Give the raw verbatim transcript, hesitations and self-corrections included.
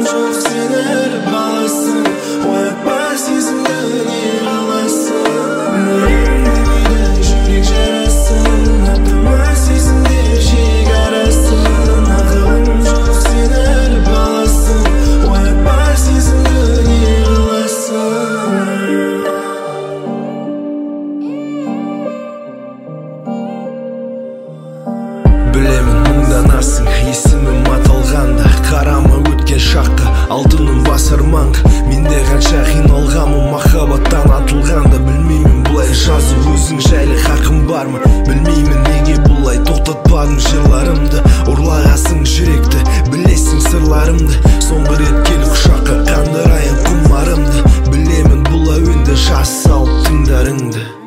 жоқ сен әлі баласың, оятпа сезімді не қыласың. Демейді жүрек жарасын, аттама сезімдер шекарасын. Ақылым жоқ сен әлі баласың, оятпа сезімді не қыласың. Білемін мұңданасың, есімім аталғанда, қарама өткен шаққа, алтыным басар маңға. Менде қанша қиналғанмын махаббаттан атылғанда. Білмеймін бұлай жазу өзің жайлы хақым бар ма, білмеймін неге бұлай тоқтатпадың жырларымды. Ұрлағасың жүректі, білесің сырларымды, соңғы рет кел құшаққа қандырайын құмарымды. Білемін бұл әуенді жаз салып тыңдарыңды.